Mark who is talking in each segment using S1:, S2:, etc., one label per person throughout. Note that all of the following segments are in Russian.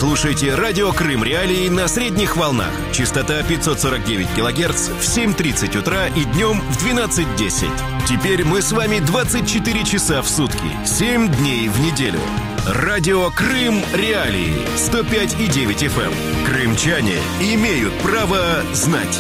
S1: Слушайте радио Крым Реалии на средних волнах. Частота 549 кГц в 7:30 утра и днем в 12:10. Теперь мы с вами 24 часа в сутки, 7 дней в неделю. Радио Крым Реалии 105,9 FM. Крымчане имеют право знать.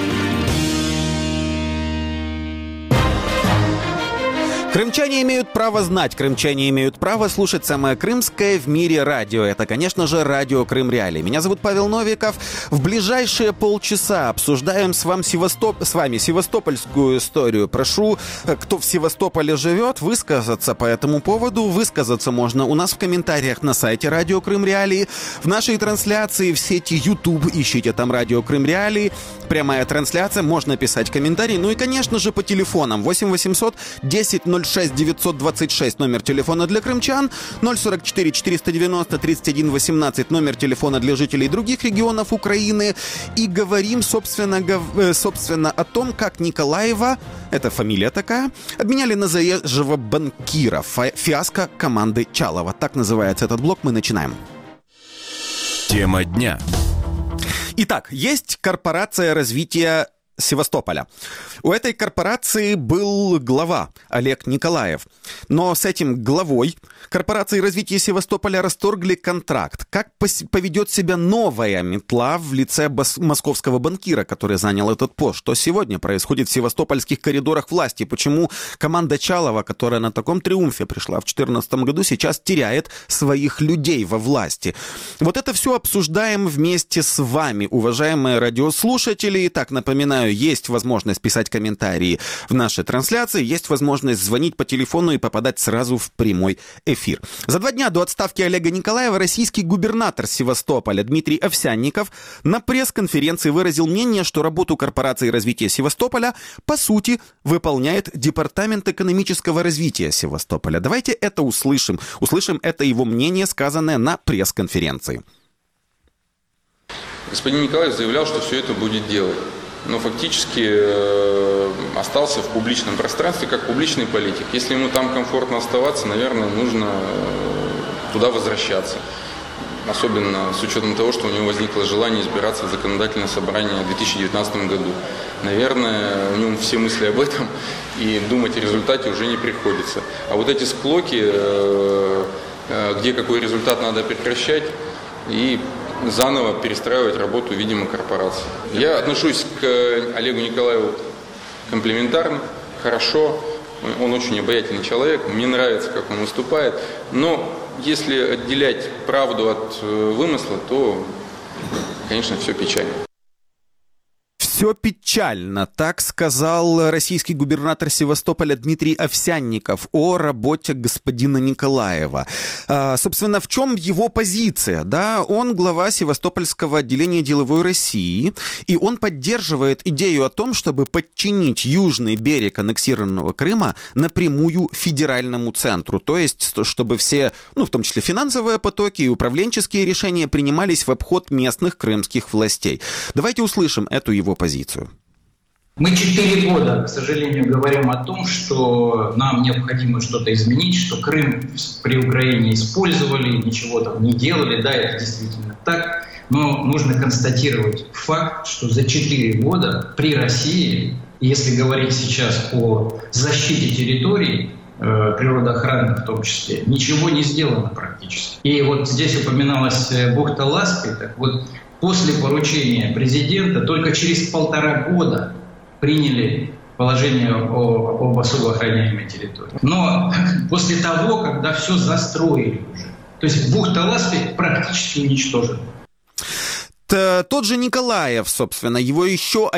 S2: Крымчане имеют право знать, крымчане имеют право слушать самое крымское в мире радио. Это, конечно же, радио Крым Реалии. Меня зовут Павел Новиков. В ближайшие полчаса обсуждаем с вами севастопольскую историю. Прошу, кто в Севастополе живет, высказаться по этому поводу. Высказаться можно у нас в комментариях на сайте радио Крым Реалии, в нашей трансляции в сети YouTube. Ищите там радио Крым Реалии. Прямая трансляция, можно писать комментарии. Ну и, конечно же, по телефонам 8 800 10 06 926 номер телефона для крымчан, 044 490 31 18 номер телефона для жителей других регионов Украины. И говорим, собственно, о том, как Николаева, это фамилия такая, обменяли на заезжего банкира. Фиаско команды Чалова. Так называется этот блок. Мы начинаем.
S1: Тема дня.
S2: Итак, есть корпорация развития Севастополя. У этой корпорации был глава Олег Николаев. Но с этим главой корпорации развития Севастополя расторгли контракт. Как поведет себя новая метла в лице московского банкира, который занял этот пост? Что сегодня происходит в севастопольских коридорах власти? Почему команда Чалова, которая на таком триумфе пришла в 2014 году, сейчас теряет своих людей во власти? Вот это все обсуждаем вместе с вами, уважаемые радиослушатели. Итак, напоминаю, есть возможность писать комментарии в нашей трансляции, есть возможность звонить по телефону и попадать сразу в прямой эфир. За 2 дня до отставки Олега Николаева российский губернатор Севастополя Дмитрий Овсянников на пресс-конференции выразил мнение, что работу корпорации развития Севастополя по сути выполняет Департамент экономического развития Севастополя. Давайте это услышим. Услышим это его мнение, сказанное на пресс-конференции.
S3: Господин Николаев заявлял, что все это будет делать. Но фактически остался в публичном пространстве как публичный политик. Если ему там комфортно оставаться, наверное, нужно туда возвращаться. Особенно с учетом того, что у него возникло желание избираться в законодательное собрание в 2019 году. Наверное, у него все мысли об этом, и думать о результате уже не приходится. А вот эти склоки, где какой результат надо прекращать, и заново перестраивать работу, видимо, корпорации. Я отношусь к Олегу Николаеву комплиментарно, хорошо. Он очень обаятельный человек, мне нравится, как он выступает. Но если отделять правду от вымысла, то, конечно, все печально.
S2: Все печально, так сказал российский губернатор Севастополя Дмитрий Овсянников о работе господина Николаева. Собственно, в чем его позиция? Да, он глава Севастопольского отделения деловой России, и он поддерживает идею о том, чтобы подчинить южный берег аннексированного Крыма напрямую федеральному центру. То есть, чтобы все, в том числе финансовые потоки и управленческие решения принимались в обход местных крымских властей. Давайте услышим эту его позицию.
S4: Мы 4 года, к сожалению, говорим о том, что нам необходимо что-то изменить, что Крым при Украине использовали, ничего там не делали. Да, это действительно так. Но нужно констатировать факт, что за 4 года при России, если говорить сейчас о защите территорий, природоохраны в том числе, ничего не сделано практически. И вот здесь упоминалась бухта Ласки. Так вот, после поручения президента только через 1,5 года приняли положение об особо охраняемой территории. Но после того, когда все застроили уже, то есть бухта Ласки практически уничтожена.
S2: Тот же Николаев, собственно, еще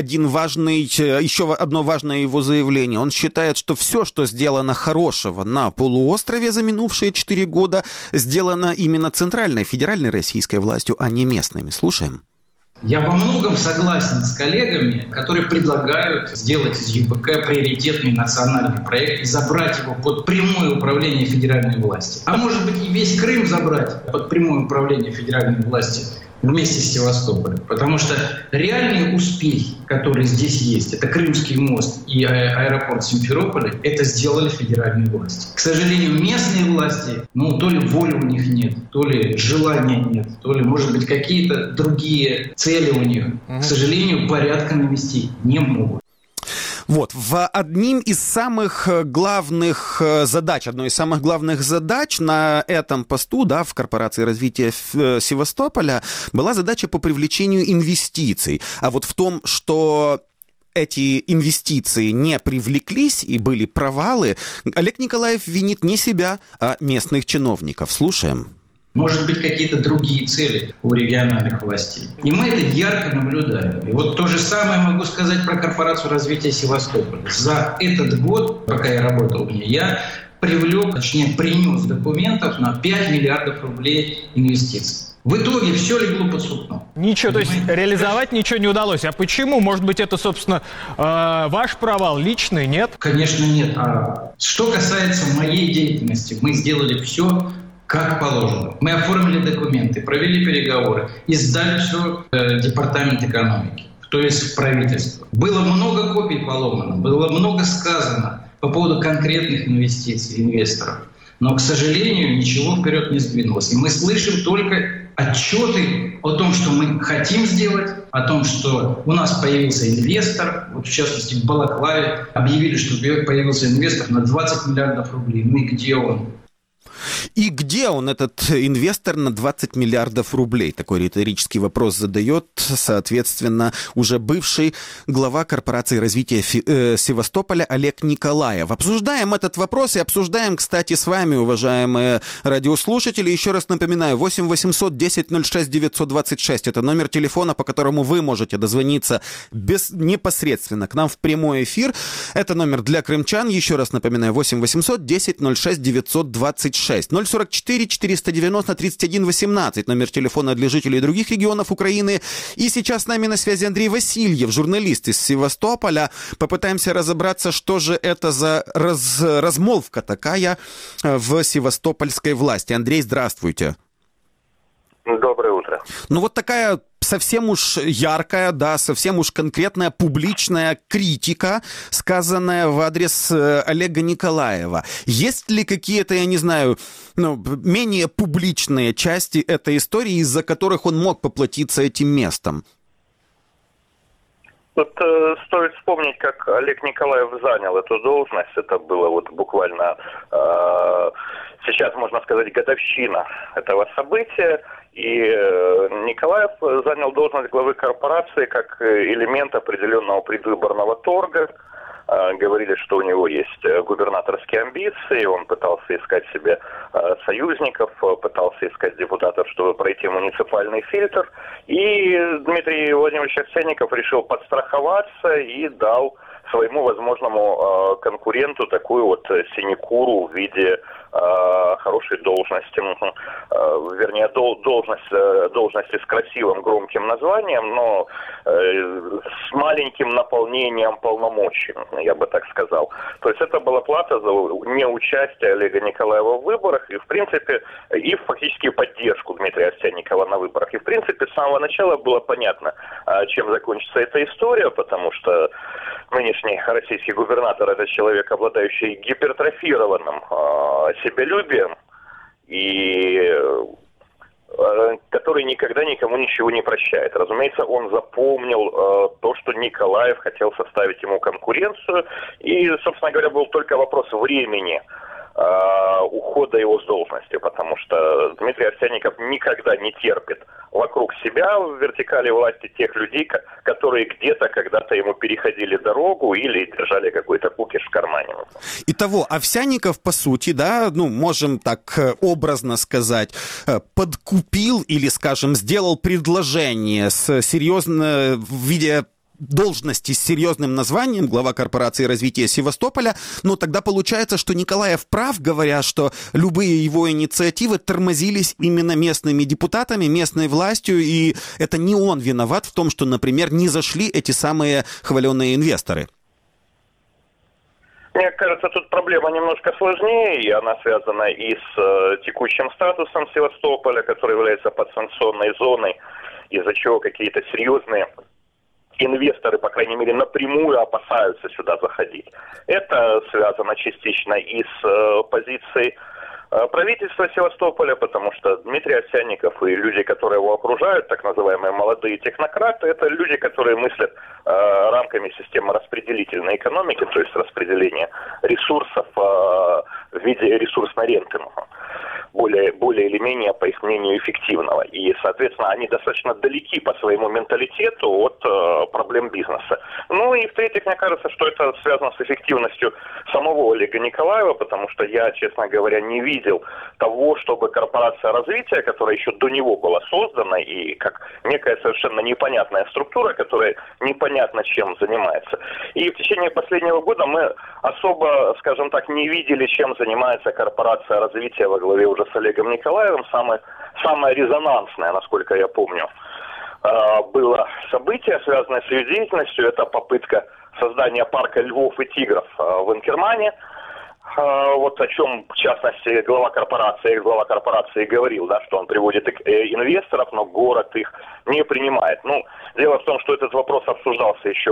S2: одно важное его заявление. Он считает, что все, что сделано хорошего на полуострове за минувшие 4 года, сделано именно центральной, федеральной российской властью, а не местными. Слушаем.
S4: Я во многом согласен с коллегами, которые предлагают сделать из ЮБК приоритетный национальный проект и забрать его под прямое управление федеральной власти. А может быть и весь Крым забрать под прямое управление федеральной власти. вместе с Севастополем. Потому что реальные успехи, которые здесь есть, это Крымский мост и аэропорт Симферополя, это сделали федеральные власти. К сожалению, местные власти, то ли воли у них нет, то ли желания нет, то ли, может быть, какие-то другие цели у них, к сожалению, порядка навести не могут.
S2: Вот, одной из самых главных задач на этом посту, да, в Корпорации развития Севастополя была задача по привлечению инвестиций. А вот в том, что эти инвестиции не привлеклись и были провалы, Олег Николаев винит не себя, а местных чиновников. Слушаем.
S4: Может быть, какие-то другие цели у региональных властей. И мы это ярко наблюдаем. И вот то же самое могу сказать про Корпорацию развития Севастополя. За этот год, пока я работал в ней, я принес документов на 5 миллиардов рублей инвестиций. В итоге все легло под сукно.
S5: Ничего, то есть реализовать ничего не удалось. А почему? Может быть, это, собственно, ваш провал личный, нет?
S4: Конечно, нет. А что касается моей деятельности, мы сделали все как положено. Мы оформили документы, провели переговоры и сдали все в Департамент экономики, то есть в правительство. Было много копий поломано, было много сказано по поводу конкретных инвестиций инвесторов. Но, к сожалению, ничего вперед не сдвинулось. И мы слышим только отчеты о том, что мы хотим сделать, о том, что у нас появился инвестор. Вот в частности, в Балаклаве объявили, что появился инвестор на 20 миллиардов рублей. Ну и где он?
S2: И где он, этот инвестор на 20 миллиардов рублей? Такой риторический вопрос задает, соответственно, уже бывший глава Корпорации развития Севастополя Олег Николаев. Обсуждаем этот вопрос и обсуждаем, кстати, с вами, уважаемые радиослушатели. Еще раз напоминаю, 8 800 10 06 926. Это номер телефона, по которому вы можете дозвониться непосредственно к нам в прямой эфир. Это номер для крымчан. Еще раз напоминаю, 8 800 10 06 926. 044 490 31 18, номер телефона для жителей других регионов Украины. И сейчас с нами на связи Андрей Васильев, журналист из Севастополя. Попытаемся разобраться, что же это за размолвка такая в севастопольской власти. Андрей, здравствуйте.
S6: Доброе утро.
S2: Ну вот такая совсем уж яркая, да, совсем уж конкретная публичная критика, сказанная в адрес Олега Николаева. Есть ли какие-то, я не знаю, менее публичные части этой истории, из-за которых он мог поплатиться этим местом?
S6: Вот стоит вспомнить, как Олег Николаев занял эту должность. Это было вот буквально сейчас, можно сказать, годовщина этого события. И Николаев занял должность главы корпорации как элемент определенного предвыборного торга. Говорили, что у него есть губернаторские амбиции, он пытался искать себе союзников, пытался искать депутатов, чтобы пройти муниципальный фильтр. И Дмитрий Владимирович Овсянников решил подстраховаться и дал своему возможному конкуренту такую вот синекуру в виде хорошей должности, вернее, должности с красивым, громким названием, но с маленьким наполнением полномочий, я бы так сказал. То есть это была плата за неучастие Олега Николаева в выборах и, в принципе, и фактически поддержку Дмитрия Овсянникова на выборах. И, в принципе, с самого начала было понятно, чем закончится эта история, потому что нынешний российский губернатор – это человек, обладающий гипертрофированным себялюбием и который никогда никому ничего не прощает. Разумеется, он запомнил то, что Николаев хотел составить ему конкуренцию, и, собственно говоря, был только вопрос времени ухода его с должности, потому что Дмитрий Овсянников никогда не терпит вокруг себя в вертикали власти тех людей, которые где-то когда-то ему переходили дорогу или держали какой-то кукиш в кармане.
S2: Итого, Овсянников, по сути, да, можем так образно сказать, подкупил или, скажем, сделал предложение в виде должности с серьезным названием, глава Корпорации развития Севастополя, но тогда получается, что Николаев прав, говоря, что любые его инициативы тормозились именно местными депутатами, местной властью, и это не он виноват в том, что, например, не зашли эти самые хваленые инвесторы.
S6: Мне кажется, тут проблема немножко сложнее, и она связана и с текущим статусом Севастополя, который является подсанкционной зоной, из-за чего какие-то серьезные инвесторы, по крайней мере, напрямую опасаются сюда заходить. Это связано частично и с позицией правительства Севастополя, потому что Дмитрий Овсянников и люди, которые его окружают, так называемые молодые технократы, это люди, которые мыслят рамками системы распределительной экономики, то есть распределения ресурсов в виде ресурсно-рентного, более или менее, по их мнению, эффективного. И, соответственно, они достаточно далеки по своему менталитету от проблем бизнеса. Ну и, в-третьих, мне кажется, что это связано с эффективностью самого Олега Николаева, потому что я, честно говоря, не видел того, чтобы корпорация развития, которая еще до него была создана, и как некая совершенно непонятная структура, которая непонятно чем занимается. И в течение последнего года мы особо, скажем так, не видели, чем занимается корпорация развития во главе уже с Олегом Николаевым. Самое резонансное, насколько я помню, было событие, связанное с ее деятельностью. Это попытка создания парка львов и тигров в Инкермане. Вот о чем, в частности, глава корпорации говорил, да, что он приводит инвесторов, но город их не принимает. Ну, дело в том, что этот вопрос обсуждался еще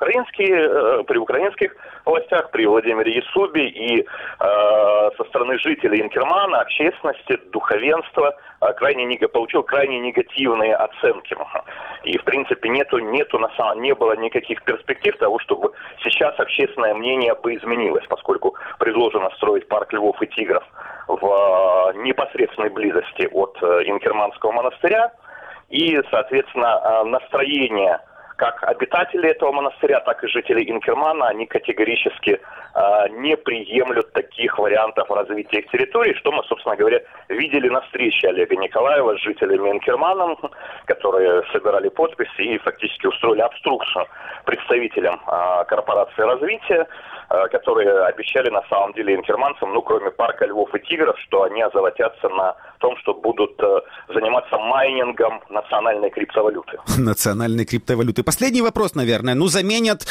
S6: при украинских властях, при Владимире Ясубе, и со стороны жителей Инкермана, общественности, духовенства получил крайне негативные оценки. И, в принципе, не было никаких перспектив того, чтобы сейчас общественное мнение бы изменилось, поскольку предложено строить парк львов и тигров в непосредственной близости от Инкерманского монастыря. И, соответственно, настроение как обитателей этого монастыря, так и жителей Инкермана, они категорически не приемлют таких вариантов развития их территории, что мы, собственно говоря, видели на встрече Олега Николаева с жителями Инкермана, которые собирали подписи и фактически устроили обструкцию представителям корпорации развития, которые обещали на самом деле инкерманцам, кроме парка львов и тигров, что они озолотятся на том, что будут заниматься майнингом национальной криптовалюты.
S2: Национальной криптовалюты. Последний вопрос, наверное. Заменят,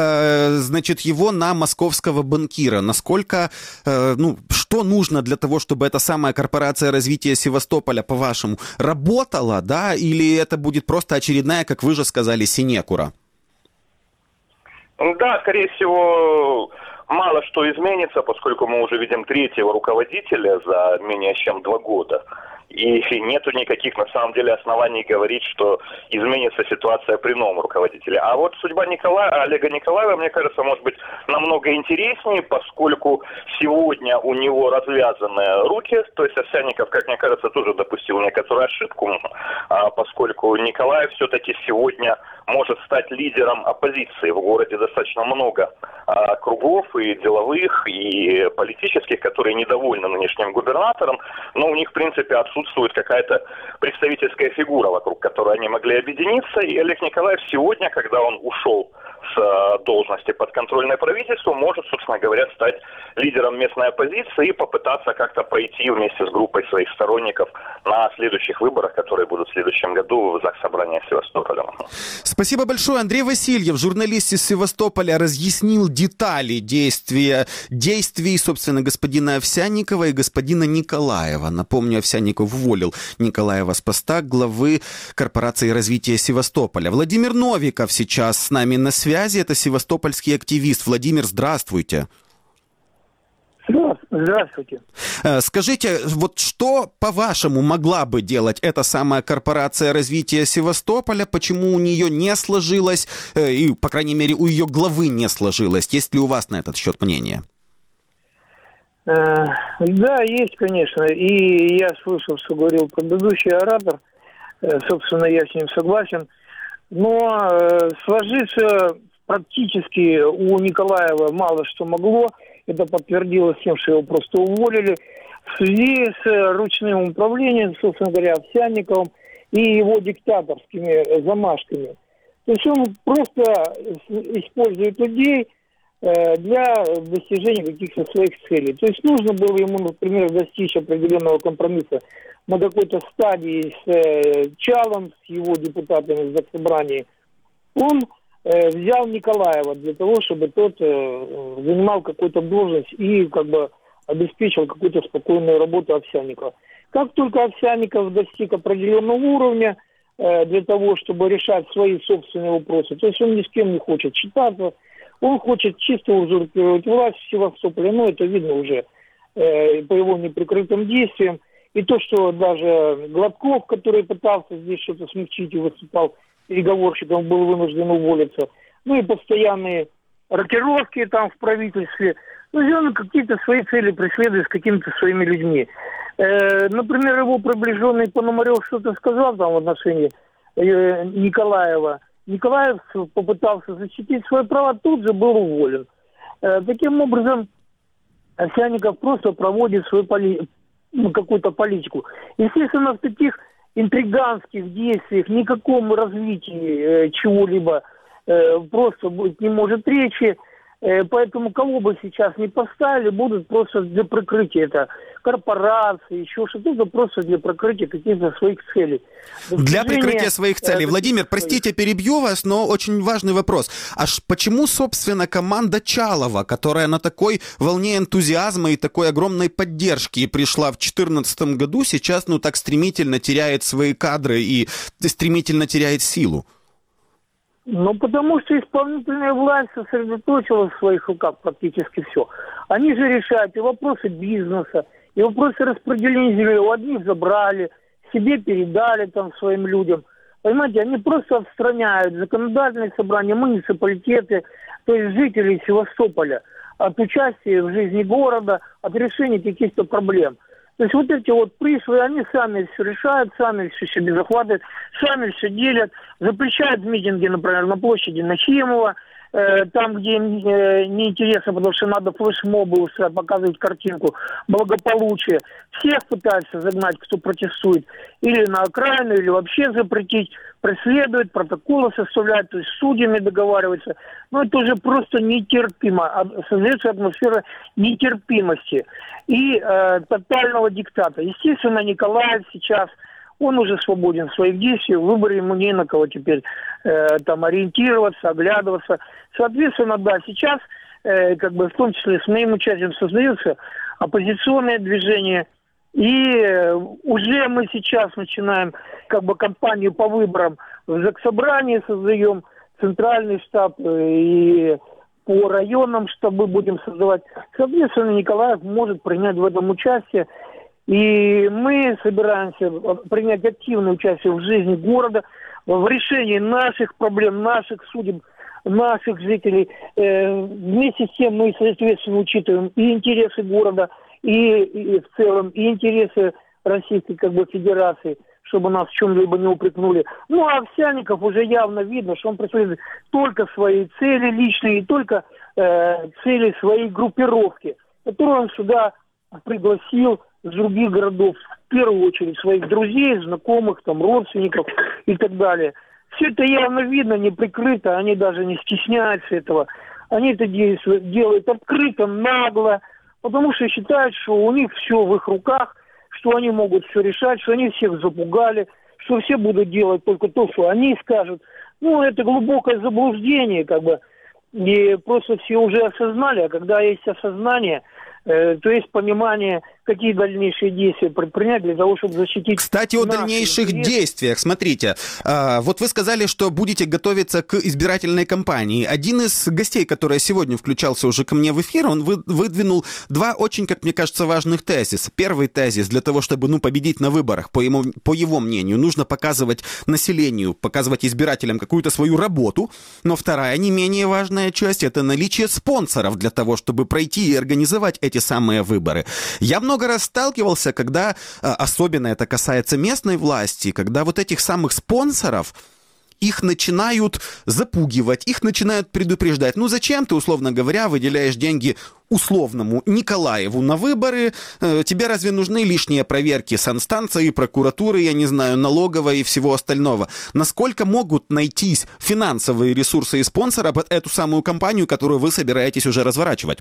S2: его на московского банкира. Насколько, что нужно для того, чтобы эта самая корпорация развития Севастополя, по-вашему, работала, да, или это будет просто очередная, как вы же сказали, синекура?
S6: Да, скорее всего, мало что изменится, поскольку мы уже видим третьего руководителя за менее чем 2 года. И нету никаких, на самом деле, оснований говорить, что изменится ситуация при новом руководителе. А вот судьба Олега Николаева, мне кажется, может быть намного интереснее, поскольку сегодня у него развязаны руки. То есть Овсянников, как мне кажется, тоже допустил некоторую ошибку, поскольку Николаев все-таки сегодня может стать лидером оппозиции. В городе достаточно много кругов и деловых, и политических, которые недовольны нынешним губернатором, но у них, в принципе, отсутствует какая-то представительская фигура, вокруг которой они могли объединиться. И Олег Николаев сегодня, когда он ушел с должности подконтрольной правительству, может, собственно говоря, стать лидером местной оппозиции и попытаться как-то пройти вместе с группой своих сторонников на следующих выборах, которые будут в следующем году в Заксобрании Севастополя.
S2: Спасибо большое. Андрей Васильев, журналист из Севастополя, разъяснил детали действий, собственно, господина Овсянникова и господина Николаева. Напомню, Овсянников уволил Николаева с поста главы корпорации развития Севастополя. Владимир Новиков сейчас с нами на связи. Это севастопольский активист. Владимир, здравствуйте.
S7: Здравствуйте.
S2: Скажите, вот что, по-вашему, могла бы делать эта самая корпорация развития Севастополя? Почему у нее не сложилось, и, по крайней мере, у ее главы не сложилось? Есть ли у вас на этот счет мнение?
S7: Да, есть, конечно. И я слышал, что говорил предыдущий оратор. Собственно, я с ним согласен. Но сложиться практически у Николаева мало что могло. Это подтвердилось тем, что его просто уволили в связи с ручным управлением, собственно говоря, Овсянниковым и его диктаторскими замашками. То есть он просто использует людей для достижения каких-то своих целей. То есть нужно было ему, например, достичь определенного компромисса на какой-то стадии с Чалом, с его депутатами в Заксобрании. Он взял Николаева для того, чтобы тот занимал какую-то должность и как бы обеспечил какую-то спокойную работу Овсянникова. Как только Овсянников достиг определенного уровня для того, чтобы решать свои собственные вопросы, то есть он ни с кем не хочет считаться, он хочет чисто узурпировать власть в Севастополе, но это видно уже по его неприкрытым действиям. И то, что даже Гладков, который пытался здесь что-то смягчить и выступал переговорщиком, был вынужден уволиться. Ну и постоянные рокировки там в правительстве. Ну, он какие-то свои цели преследует с какими-то своими людьми. Например, его приближенный Пономарев что-то сказал там в отношении Николаева. Николаев попытался защитить свои права, тут же был уволен. Таким образом, Овсянников просто проводит свою какую-то политику. Естественно, в таких интриганских действиях никаком развитии чего-либо просто быть не может речи. Поэтому кого бы сейчас не поставили, будут просто для прикрытия это корпорации, еще что-то, просто для прикрытия каких-то своих целей.
S2: Для прикрытия своих целей. Владимир, простите, перебью вас, но очень важный вопрос. Почему, собственно, команда Чалова, которая на такой волне энтузиазма и такой огромной поддержки пришла в 2014 году, сейчас так стремительно теряет свои кадры и стремительно теряет силу?
S7: Ну, потому что исполнительная власть сосредоточила в своих руках практически все. Они же решают и вопросы бизнеса, и вопросы распределения земли. У одних забрали, себе передали там своим людям. Понимаете, они просто отстраняют законодательные собрания, муниципалитеты, то есть жителей Севастополя от участия в жизни города, от решения каких-то проблем. То есть вот эти вот пришлые, они сами все решают, сами все себе захватывают, сами все делят, запрещают митинги, например, на площади Нахимова, там, где им неинтересно, потому что надо флешмобы показывать картинку благополучия. Всех пытаются загнать, кто протестует, или на окраину, или вообще запретить, преследуют, протоколы составляют, то есть с судьями договариваются. Но это уже просто нетерпимо. Создается атмосфера нетерпимости и тотального диктата. Естественно, Николаев сейчас, он уже свободен в своих действиях, в выборе ему не на кого теперь там ориентироваться, оглядываться. Соответственно, да, сейчас, как бы в том числе с моим участием, создается оппозиционное движение. И уже мы сейчас начинаем как бы кампанию по выборам в Заксобрании, создаем центральный штаб и по районам штабы будем создавать. Соответственно, Николаев может принять в этом участие. И мы собираемся принять активное участие в жизни города, в решении наших проблем, наших судеб, наших жителей. Вместе с тем мы, соответственно, учитываем и интересы города, и в целом, и интересы Российской как бы Федерации, чтобы нас в чем-либо не упрекнули. Ну, а Овсянников уже явно видно, что он преследует только свои цели личные, и только цели своей группировки, которую он сюда пригласил с других городов, в первую очередь своих друзей, знакомых, там, родственников и так далее. Все это явно видно, не прикрыто, они даже не стесняются этого. Они это делают открыто, нагло, потому что считают, что у них все в их руках, что они могут все решать, что они всех запугали, что все будут делать только то, что они скажут. Ну, это глубокое заблуждение, как бы, и просто все уже осознали, а когда есть осознание, то есть понимание, какие дальнейшие действия предпринять для того, чтобы защитить...
S2: Кстати, о дальнейших действиях. Смотрите, вот вы сказали, что будете готовиться к избирательной кампании. Один из гостей, который сегодня включался уже ко мне в эфир, он выдвинул два очень, как мне кажется, важных тезиса. Первый тезис: для того, чтобы победить на выборах, по его мнению, нужно показывать населению, показывать избирателям какую-то свою работу. Но вторая, не менее важная часть, это наличие спонсоров для того, чтобы пройти и организовать эти самые выборы. Я много раз сталкивался, когда, особенно это касается местной власти, когда вот этих самых спонсоров, их начинают запугивать, их начинают предупреждать. Ну зачем ты, условно говоря, выделяешь деньги условному Николаеву на выборы? Тебе разве нужны лишние проверки санстанции, прокуратуры, я не знаю, налоговой и всего остального? Насколько могут найтись финансовые ресурсы и спонсора под эту самую кампанию, которую вы собираетесь уже разворачивать?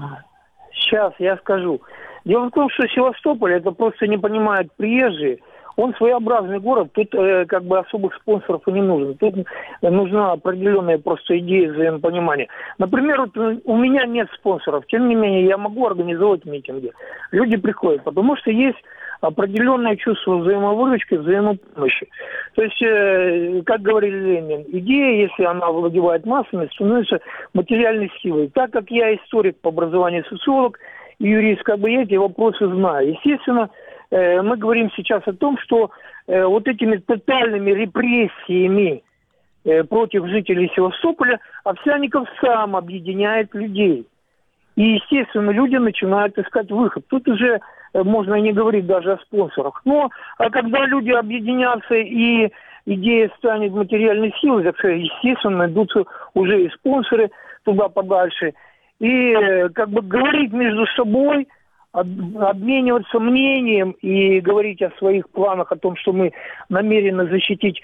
S7: Сейчас я скажу. Дело в том, что Севастополь это просто не понимают приезжие. Он своеобразный город, тут как бы особых спонсоров и не нужно. Тут нужна определенная просто идея взаимопонимания. Например, вот у меня нет спонсоров, тем не менее я могу организовать митинги. Люди приходят, потому что есть определенное чувство взаимовыручки, взаимопомощи. То есть, как говорил Ленин, идея, если она овладевает массами, становится материальной силой. Так как я историк по образованию, социолог и юрист, как бы я эти вопросы знаю. Естественно, мы говорим сейчас о том, что вот этими тотальными репрессиями против жителей Севастополя Овсянников сам объединяет людей. И, естественно, люди начинают искать выход. Тут уже можно не говорить даже о спонсорах. Но когда люди объединятся и идея станет материальной силой, так сказать, естественно, найдутся уже и спонсоры туда подальше. И как бы говорить между собой, обмениваться мнением и говорить о своих планах, о том, что мы намерены защитить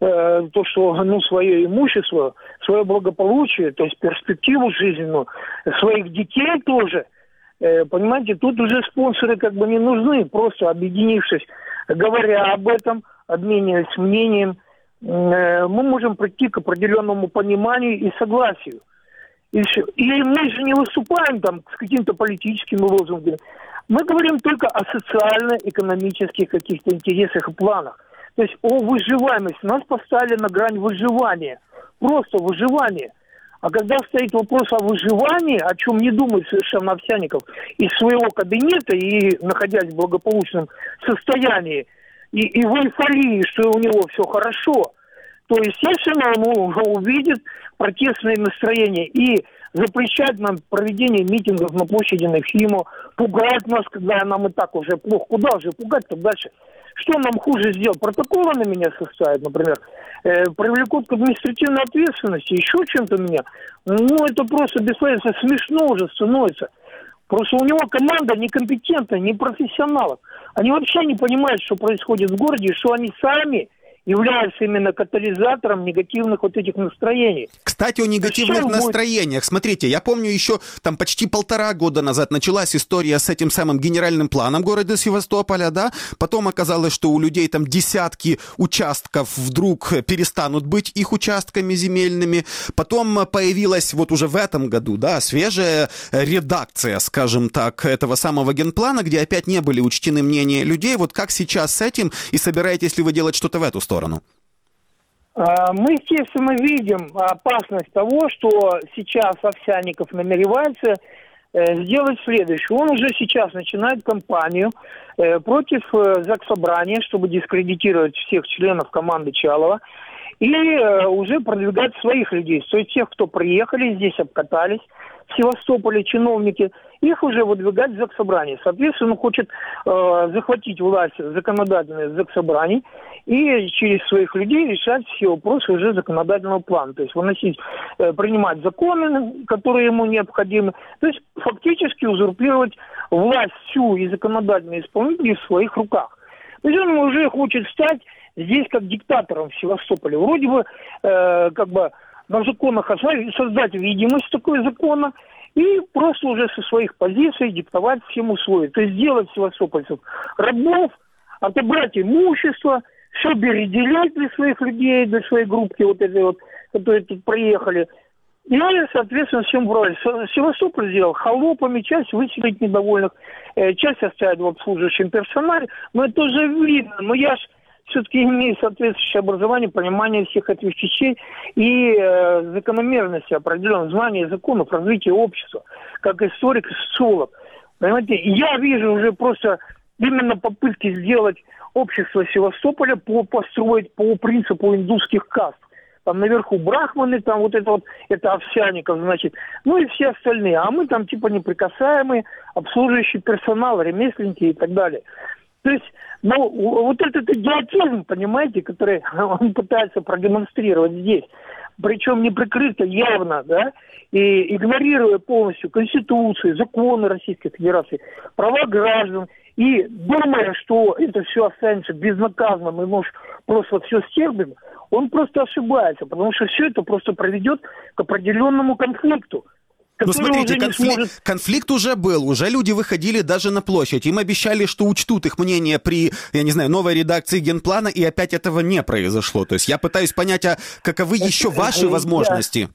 S7: то, что, свое имущество, свое благополучие, то есть перспективу жизненную, своих детей тоже. Понимаете, тут уже спонсоры как бы не нужны, просто объединившись, говоря об этом, обмениваясь мнением, мы можем прийти к определенному пониманию и согласию. И все. И мы же не выступаем там с какими-то политическими лозунгами. Мы говорим только о социально-экономических каких-то интересах и планах. То есть о выживаемости. Нас поставили на грань выживания. Просто выживание. А когда стоит вопрос о выживании, о чем не думает совершенно Овсянников, из своего кабинета и находясь в благополучном состоянии, и в эйфории, что у него все хорошо, то, естественно, он уже увидит протестные настроения и запрещать нам проведение митингов на площади Нахимова, пугать нас, когда нам и так уже плохо. Куда же пугать-то дальше? Что нам хуже сделать? Протоколы на меня составят, например, привлекут к административной ответственности, еще чем-то меня. Это просто бесполезно, смешно уже становится. Просто у него команда некомпетентная, не профессионалов. Они вообще не понимают, что происходит в городе, и что они сами являются именно катализатором негативных вот этих настроений.
S2: Кстати, о негативных настроениях. Смотрите, я помню еще там почти 1,5 года назад началась история с этим самым генеральным планом города Севастополя, да? Потом оказалось, что у людей там десятки участков вдруг перестанут быть их участками земельными. Потом появилась вот уже в этом году, да, свежая редакция, скажем так, этого самого генплана, где опять не были учтены мнения людей. Вот как сейчас с этим и собираетесь ли вы делать что-то в эту сторону?
S7: Мы, естественно, видим опасность того, что сейчас Овсянников намеревается сделать следующее. Он уже сейчас начинает кампанию против Заксобрания, чтобы дискредитировать всех членов команды Чалова, и уже продвигать своих людей. То есть тех, кто приехали здесь, обкатались в Севастополе, чиновники, их уже выдвигать в Заксобрание. Соответственно, он хочет захватить власть законодательной в Заксобрании и через своих людей решать все вопросы уже законодательного плана. То есть выносить, принимать законы, которые ему необходимы. То есть фактически узурпировать власть всю и законодательную, и исполнительную в своих руках. То есть он уже хочет стать здесь как диктатором в Севастополе. Вроде бы как бы на законах создать видимость такой закона и просто уже со своих позиций диктовать всем условия. То есть сделать севастопольцев рабов, отобрать имущество, все переделять для своих людей, для своей группки, вот этой вот, которые тут приехали. И, соответственно, всем брали. Севастополь сделал холопами, часть выселить недовольных, часть оставить в обслуживающем персонале. Но это тоже видно. Но я ж все-таки имею соответствующее образование, понимание всех этих вещей и закономерности определенных знаний законов, развития общества, как историк и социолог. Понимаете, я вижу уже просто именно попытки сделать общество Севастополя построить по принципу индусских каст. Там наверху брахманы, там вот это Овсянников, значит, и все остальные. А мы там типа неприкасаемые, обслуживающий персонал, ремесленники и так далее. То есть, вот этот идиотизм, понимаете, который он пытается продемонстрировать здесь, причем неприкрыто, явно, да, и игнорируя полностью Конституцию, законы Российской Федерации, права граждан, и думая, что это все останется безнаказанным, и может просто все стерпим, он просто ошибается, потому что все это просто приведет к определенному конфликту.
S2: Ну, смотрите, конфликт уже был, уже люди выходили даже на площадь. Им обещали, что учтут их мнение при, я не знаю, новой редакции Генплана, и опять этого не произошло. То есть я пытаюсь понять, а каковы еще ваши возможности?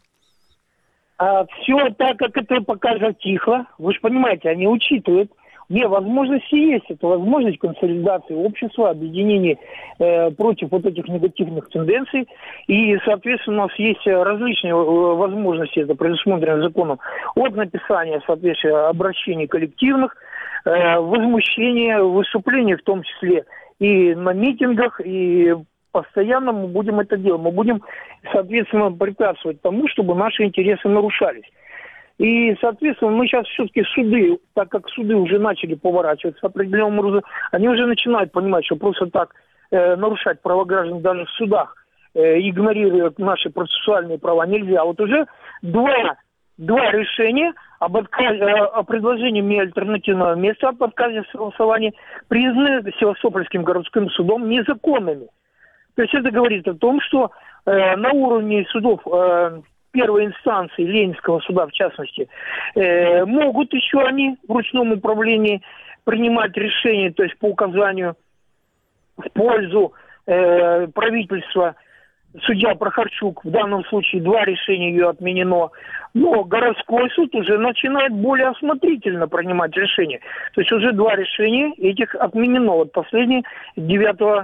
S7: Все так, как это покажет тихо. Вы же понимаете, они учитывают. Не, возможности есть. Это возможность консолидации общества, объединения против вот этих негативных тенденций. И, соответственно, у нас есть различные возможности, это предусмотрено законом, от написания, соответственно, обращений коллективных, возмущения, выступлений в том числе и на митингах, и постоянно мы будем это делать. Мы будем, соответственно, препятствовать тому, чтобы наши интересы нарушались. И, соответственно, мы сейчас все-таки суды, так как суды уже начали поворачиваться определенным образом, они уже начинают понимать, что просто так нарушать права граждан даже в судах, игнорируя наши процессуальные права, нельзя. Вот уже два решения о предложении мне альтернативного места об отказе в согласовании признаны Севастопольским городским судом незаконными. То есть это говорит о том, что на уровне судов первой инстанции, Ленинского суда в частности, могут еще они в ручном управлении принимать решения, то есть по указанию в пользу правительства. Судья Прохорчук, в данном случае 2 решения ее отменено, но городской суд уже начинает более осмотрительно принимать решения. То есть уже 2 решения этих отменено. Вот последнее 9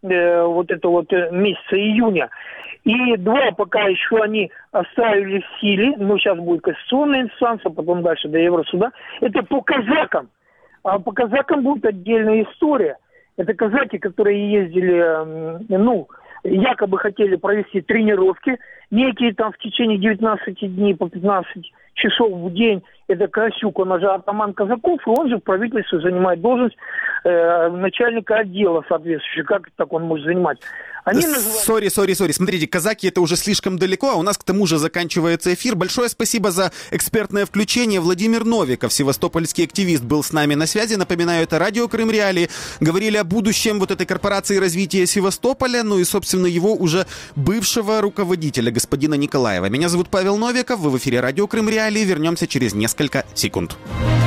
S7: месяца июня. И 2 пока еще они оставили в силе, но сейчас будет кассационная инстанция, потом дальше до Евросуда. Это по казакам. А по казакам будет отдельная история. Это казаки, которые ездили, якобы хотели провести тренировки, некие там в течение 19 дней по 15 часов в день. Это Красюк, он же атаман казаков, и он же в правительстве занимает должность начальника отдела соответствующего. Как так он может занимать?
S2: Сори. Смотрите, казаки — это уже слишком далеко, а у нас к тому же заканчивается эфир. Большое спасибо за экспертное включение. Владимир Новиков, севастопольский активист, был с нами на связи. Напоминаю, это радио Крым Реалии. Говорили о будущем вот этой корпорации развития Севастополя, ну и, собственно, его уже бывшего руководителя, господина Николаева. Меня зовут Павел Новиков, вы в эфире радио Крым Реалии. Вернемся через несколько секунд.